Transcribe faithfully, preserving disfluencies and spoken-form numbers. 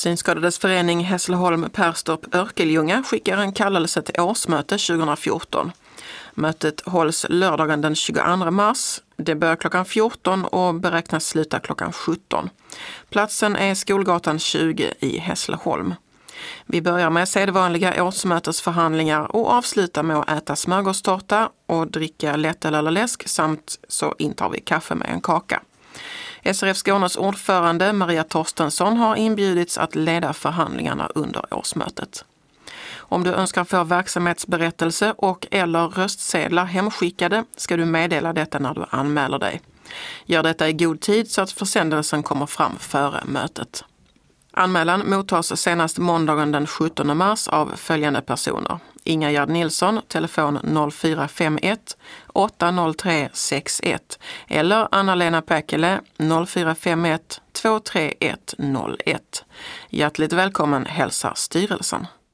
Synskadades förening Hässleholm Perstorp Örkelljunga skickar en kallelse till årsmöte tjugo fjorton. Mötet hålls lördagen den tjugoandra mars. Det börjar klockan fjorton och beräknas sluta klockan sjutton. Platsen är Skolgatan tjugo i Hässleholm. Vi börjar med sedvanliga årsmötesförhandlingar och avslutar med att äta smörgåstårta och dricka lättöl eller läsk samt så intar vi kaffe med en kaka. S R F Skånes ordförande Maria Torstensson har inbjudits att leda förhandlingarna under årsmötet. Om du önskar få verksamhetsberättelse och eller röstsedlar hemskickade ska du meddela detta när du anmäler dig. Gör detta i god tid så att försändelsen kommer fram före mötet. Anmälan mottas senast måndagen den sjuttonde mars av följande personer. Ingegärd Nilsson, telefon noll fyra fem ett åtta noll tre sex ett eller Anna-Lena Päckele noll fyra fem ett två tre ett noll ett. Hjärtligt välkommen hälsar styrelsen.